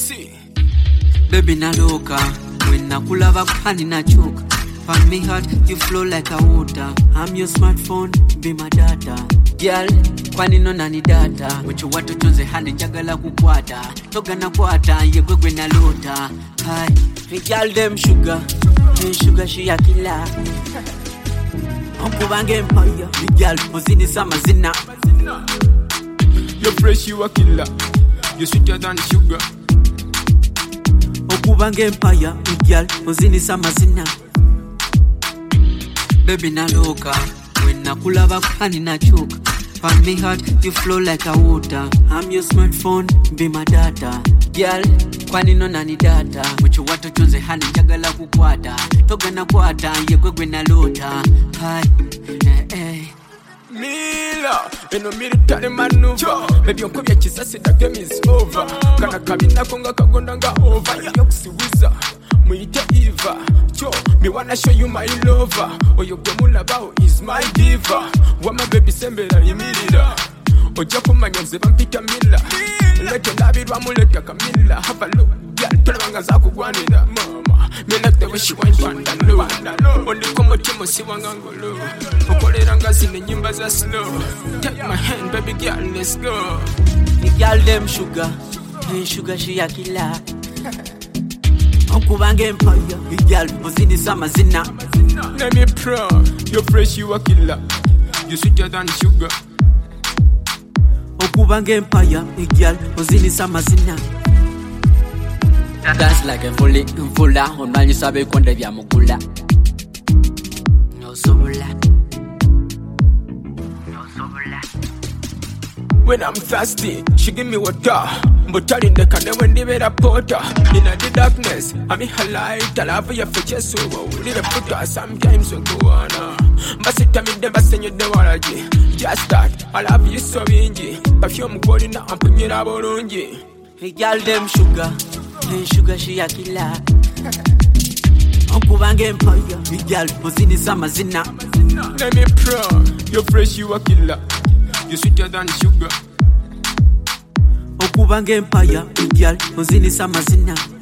see. Baby naloka, when nakulava pani nachoka. Pan me hard, you flow like a water. I'm your smartphone, be my data. Girl, kwani no nani data. Wicho watu chonze handi njagala kukwata. Toga na kwata, yegwegwe na lota. Hi, hey girl them sugar. Hey sugar she a killer. Okubange empire, hey girl, mozini sama zina. You're fresh, you a killer. You're sweeter than sugar. Okubange empire, hey girl, mozini sama zina. Baby naloka, when nakulava pani nachoka. Pan me hard, you flow like a water. I'm your smartphone, be my data. Girl, kwani no nani data. Wicho watu chonze handi njagala kukwata. Toga na kwata, yegwegwe na lota. Hi, Mila, eno military maneuver. Baby onkobya kisasi the game is over. Kana kabina konga kagondanga over. Yokusiwiza, muite Eva. Cho, me wanna show you my lover. Oyo gemula bao is my diva. Wama baby sembera imirira. Oja kumanya nze bampita Mila. Lete labirwa muleka Kamila. Have a look, girl, tolwanga zakugwanira. Mama, me like the way she wine panda low. Only komo timo siwanga ngolo. Okoleranga zine nyimba za slow. Take my hand, baby girl, let's go. hey girl them sugar. Hey sugar she a killer. Okubange empire, hey girl, mozini sama zina. Let me pro, you're fresh, you a killer. You're sweeter than sugar. Okubange empire, hey girl, mozini sama zina. Dance like a fully fulla, onmali sabe konde vya mukula. No sobula. When I'm thirsty, she give me water. But telling the can when they made a porter. In the darkness, I'm in her light. I love you for just so we need a put sometimes we go on. But sit time in the best and you don't want to. Just that, I love you so ingy. Perfume calling up and put me up on you. Hey girl them sugar. Hey sugar she a killer. Okubange empire, hey girl, mozini sama zina. Let me pro, you're fresh, you a killer. You're sweeter than sugar. Okubange empire, hey girl, mozini sama zina.